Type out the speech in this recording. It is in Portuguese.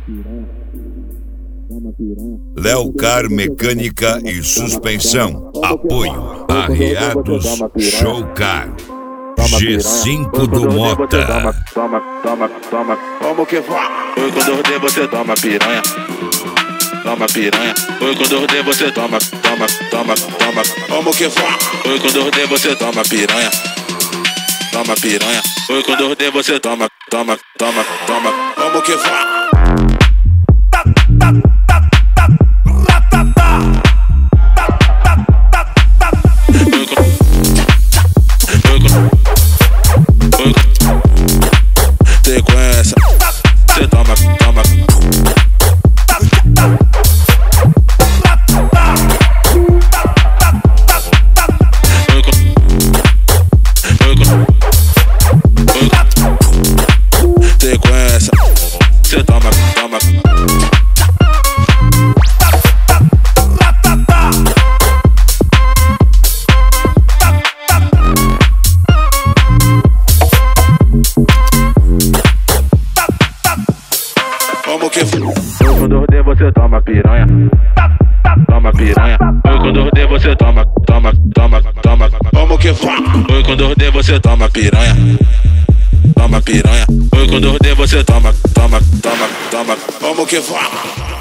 Léo Car Mecânica e Suspensão. Apoio Arriados Show Car. G5 do Mota. Toma, como que vai? Oi, quando eu rodei você toma piranha. Toma piranha. Oi, quando eu rodei você toma. Como que vai? Oi, quando eu rodei você toma piranha. Toma piranha. Oi, quando eu rodei você toma. Como que vai? Sequência, cê toma. Sequência, cê toma. Como que foi? Oi, quando eu rodei você toma piranha. Toma piranha. Oi, quando eu rodei você toma. Como que foi? Oi, quando eu rodei você toma piranha. Toma piranha. Oi, quando eu rodei você toma. Como que foi?